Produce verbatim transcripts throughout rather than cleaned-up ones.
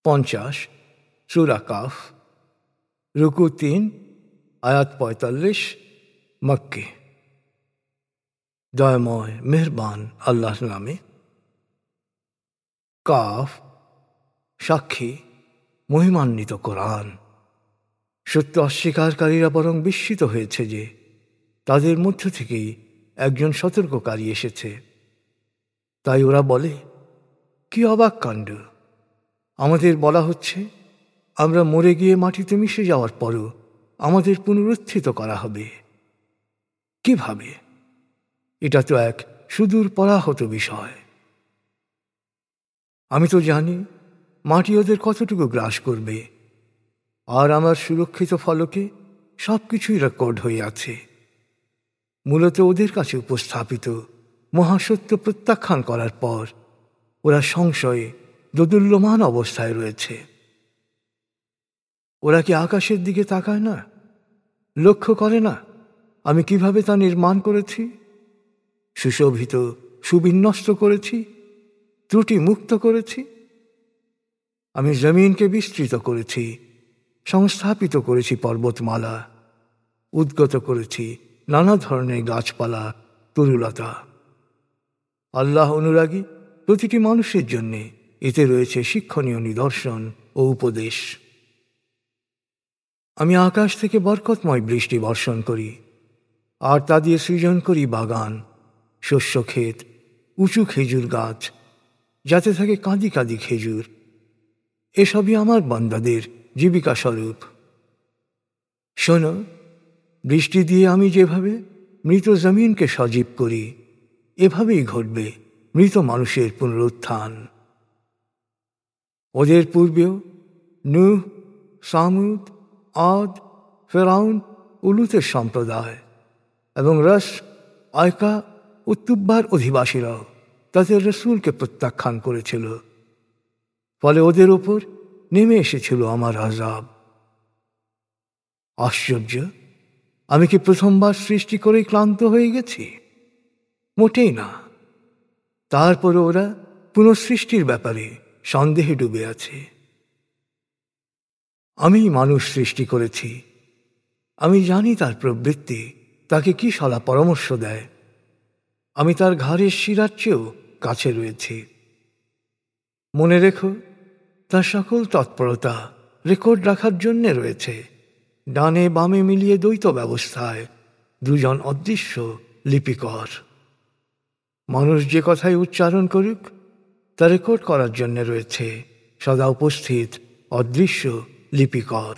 পঞ্চাশ সূরা কাফ, রুকু তিন, আয়াত পঁয়তাল্লিশ, মক্কি। দয়াময় মেহেরবান আল্লাহর নামে। কাফ, সাক্ষী মহিমান্বিত কোরআন। সত্য অস্বীকারীরা বরং বিস্মিত হয়েছে যে তাদের মধ্য থেকেই একজন সতর্ককারী এসেছে। তাই ওরা বলে, কি অবাক কাণ্ড! আমাদের বলা হচ্ছে আমরা মরে গিয়ে মাটিতে মিশে যাওয়ার পরও আমাদের পুনরুত্থিত করা হবে। কিভাবে? এটা তো এক সুদূর পরাহত বিষয়। আমি তো জানি মাটি ওদের কতটুকু গ্রাস করবে, আর আমার সুরক্ষিত ফলকে সব কিছুই রেকর্ড হয়ে আছে। মূলত ওদের কাছে উপস্থাপিত মহাসত্য প্রত্যাখ্যান করার পর ওরা সংশয়ে দোদুল্যমান অবস্থায় রয়েছে। ওরা কি আকাশের দিকে তাকায় না? লক্ষ্য করে না আমি কিভাবে তা নির্মাণ করেছি, সুশোভিত সুবিন্যস্ত করেছি, ত্রুটি মুক্ত করেছি? আমি জমিনকে বিস্তৃত করেছি, সংস্থাপিত করেছি পর্বতমালা, উদ্গত করেছি নানা ধরনের গাছপালা, তরুলতা। আল্লাহ অনুরাগী প্রতিটি মানুষের জন্য এতে রয়েছে শিক্ষণীয় নিদর্শন ও উপদেশ। আমি আকাশ থেকে বরকতময় বৃষ্টি বর্ষণ করি, আর তা দিয়ে সৃজন করি বাগান, শস্যক্ষেত, উঁচু খেজুর গাছ, যাতে থাকে কাঁদি কাঁদি খেজুর। এসবই আমার বান্দাদের জীবিকা স্বরূপ। শোনো, বৃষ্টি দিয়ে আমি যেভাবে মৃত জমিনকে সজীব করি, এভাবেই ঘটবে মৃত মানুষের পুনরুত্থান। ওদের পূর্বেও নূহ, সামুদ, আদ, ফেরাউন ও লূতের সম্প্রদায় এবং রস, আয়কা ও তুব্বার অধিবাসীরাও তাদের রসূলকে প্রত্যাখ্যান করেছিল। ফলে ওদের ওপর নেমে এসেছিল আমার আযাব। আশ্চর্য! আমি কি প্রথমবার সৃষ্টি করেই ক্লান্ত হয়ে গেছি? মোটেই না। তারপরে ওরা পুনঃসৃষ্টির ব্যাপারে সন্দেহে ডুবে আছে। আমি মানুষ সৃষ্টি করেছি, আমি জানি তার প্রবৃত্তি, তাকে কি সলা পরামর্শ দেয়। আমি তার ঘাড়ের শিরার চেয়েও কাছে রয়েছি। মনে রেখো, তার সকল তৎপরতা রেকর্ড রাখার জন্যে রয়েছে ডানে বামে মিলিয়ে দ্বৈত ব্যবস্থায় দুজন অদৃশ্য লিপিকর। মানুষ যে কথাই উচ্চারণ করুক তা রেকর্ড করার জন্য রয়েছে সদা উপস্থিত অদৃশ্য লিপিকর।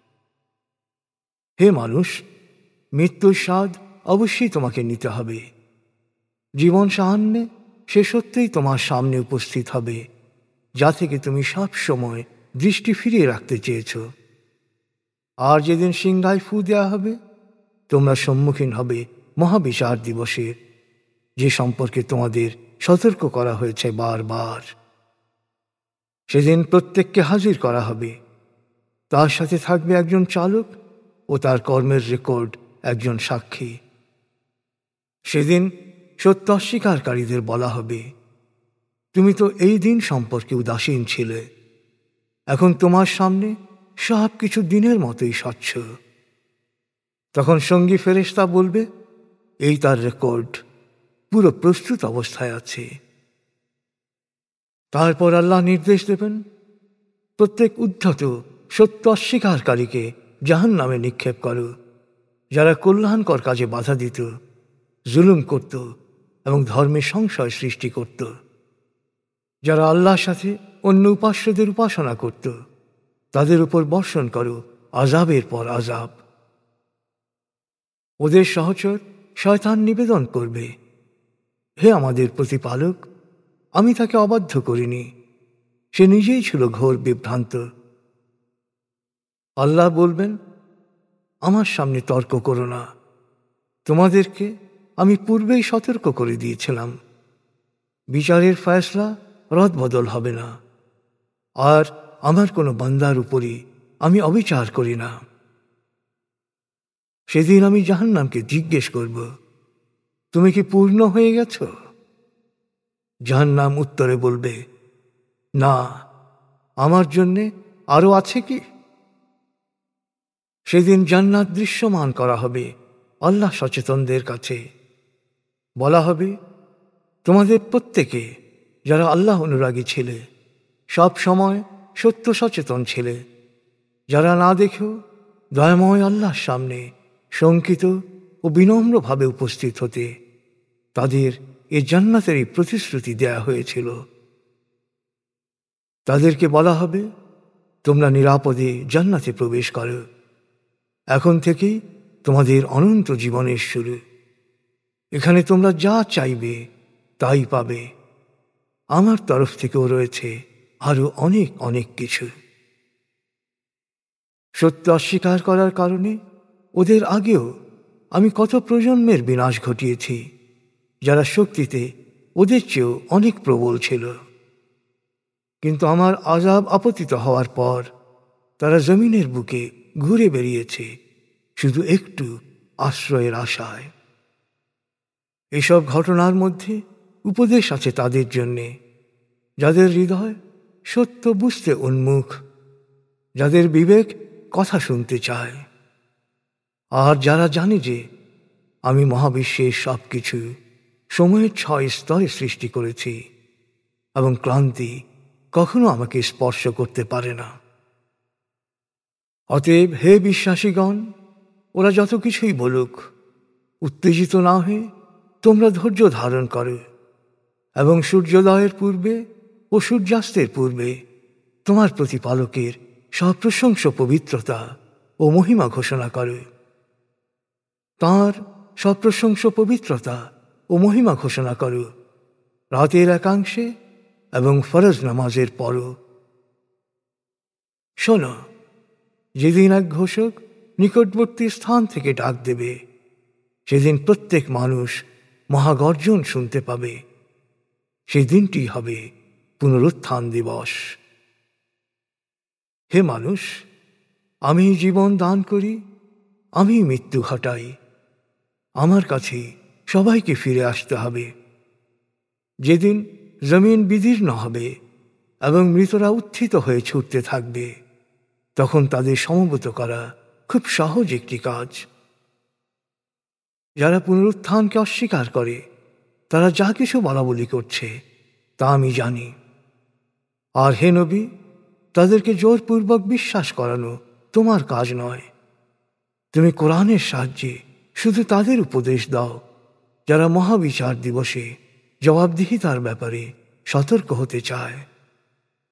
হে মানুষ, মৃত্যুর স্বাদ অবশ্যই তোমাকে নিতে হবে। জীবন সাহান্যে সে সত্যিই তোমার সামনে উপস্থিত হবে, যা থেকে তুমি সব সময় দৃষ্টি ফিরিয়ে রাখতে চেয়েছ। আর যেদিন সিংহায় ফু দেওয়া হবে, তোমরা সম্মুখীন হবে মহাবিচার দিবসের, যে সম্পর্কে তোমাদের সতর্ক করা হয়েছে বারবার। সেদিন প্রত্যেককে হাজির করা হবে, তার সাথে থাকবে একজন চালক ও তার কর্মের রেকর্ড একজন সাক্ষী। সেদিন সত্য অস্বীকারীদের বলা হবে, তুমি তো এই দিন সম্পর্কে উদাসীন ছিলে, এখন তোমার সামনে সব কিছু দিনের মতোই স্বচ্ছ। তখন সঙ্গী ফেরেশতা বলবে, এই তার রেকর্ড, পুরো প্রস্তুত অবস্থায় আছে। তারপর আল্লাহ নির্দেশ দেবেন, প্রত্যেক উদ্ধত সত্য অস্বীকারীকে জাহান্নামে নিক্ষেপ করো, যারা কল্যাণকর কাজে বাধা দিত, জুলুম করত এবং ধর্মে সংশয় সৃষ্টি করত, যারা আল্লাহর সাথে অন্য উপাস্যদের উপাসনা করত, তাদের উপর বর্ষণ করো আযাবের পর আযাব। ওদের সহচর শয়তান নিবেদন করবে, হে আমাদের প্রতিপালক, আমি তাকে অবাধ্য করিনি, সে নিজেই ছিল ঘোর বিভ্রান্ত। আল্লাহ বলবেন, আমার সামনে তর্ক করো না, তোমাদেরকে আমি পূর্বেই সতর্ক করে দিয়েছিলাম। বিচারের ফয়সলা রদবদল হবে না, আর আমার কোনো বান্দার উপরই আমি অবিচার করি না। সেদিন আমি জাহান্নামকে জিজ্ঞেস করব, তুমি কি পূর্ণ হয়ে গেছ? জাহান্নাম উত্তরে বলবে, না, আমার জন্যে আরও আছে কি? সেদিন জান্নাত দৃশ্যমান করা হবে আল্লাহ সচেতনদের কাছে। বলা হবে, তোমাদের প্রত্যেকে যারা আল্লাহ অনুরাগী ছিলে, সব সময় সত্য সচেতন ছিলে, যারা না দেখেও দয়াময় আল্লাহর সামনে শঙ্কিত ও বিনম্রভাবে উপস্থিত হতে, তাদের এ জান্নাতেরই প্রতিশ্রুতি দেয়া হয়েছিল। তাদেরকে বলা হবে, তোমরা নিরাপদে জান্নাতে প্রবেশ করো, এখন থেকেই তোমাদের অনন্ত জীবনের শুরু। এখানে তোমরা যা চাইবে তাই পাবে। আমার তরফ থেকেও রয়েছে আরো অনেক অনেক কিছু। সত্য অস্বীকার করার কারণে ওদের আগেও আমি কত প্রজন্মের বিনাশ ঘটিয়েছি, যারা শক্তিতে ওদের চেয়েও অনেক প্রবল ছিল। কিন্তু আমার আযাব আপতিত হওয়ার পর তারা জমিনের বুকে ঘুরে বেরিয়েছে শুধু একটু আশ্রয়ের আশায়। এসব ঘটনার মধ্যে উপদেশ আছে তাদের জন্যে, যাদের হৃদয় সত্য বুঝতে উন্মুখ, যাদের বিবেক কথা শুনতে চায়, আর যারা জানে যে আমি মহাবিশ্বের সব কিছু সময়ের ছয় স্তরে সৃষ্টি করেছি এবং ক্লান্তি কখনো আমাকে স্পর্শ করতে পারে না। অতএব হে বিশ্বাসীগণ, ওরা যত কিছুই বলুক, উত্তেজিত না হয়ে তোমরা ধৈর্য ধারণ করো এবং সূর্যোদয়ের পূর্বে ও সূর্যাস্তের পূর্বে তোমার প্রতিপালকের সপ্রশংস পবিত্রতা ও মহিমা ঘোষণা করো। তাঁর সপ্রশংস পবিত্রতা ও মহিমা ঘোষণা করো রাতের একাংশে এবং ফরজ নামাজের পরও। শোনো, যেদিন এক ঘোষক নিকটবর্তী স্থান থেকে ডাক দেবে, সেদিন প্রত্যেক মানুষ মহাগর্জন শুনতে পাবে। সেই দিনটি হবে পুনরুত্থান দিবস। হে মানুষ, আমি জীবন দান করি, আমি মৃত্যু ঘটাই, আমার কাছে সবাইকে ফিরে আসতে হবে। যেদিন জমিন বিদীর্ণ হবে এবং মৃতরা উত্থিত হয়ে ছুটতে থাকবে, তখন তাদের সমবেত করা খুব সহজ একটি কাজ। যারা পুনরুত্থানকে অস্বীকার করে, তারা যা কিছু বলা বলি করছে তা আমি জানি। আর হে নবী, তাদেরকে জোরপূর্বক বিশ্বাস করানো তোমার কাজ নয়। তুমি কোরআনের সাহায্যে শুধু তাদের উপদেশ দাও যারা মহাবিচার দিবসে জবাবদিহিতার ব্যাপারে সতর্ক হতে চায়।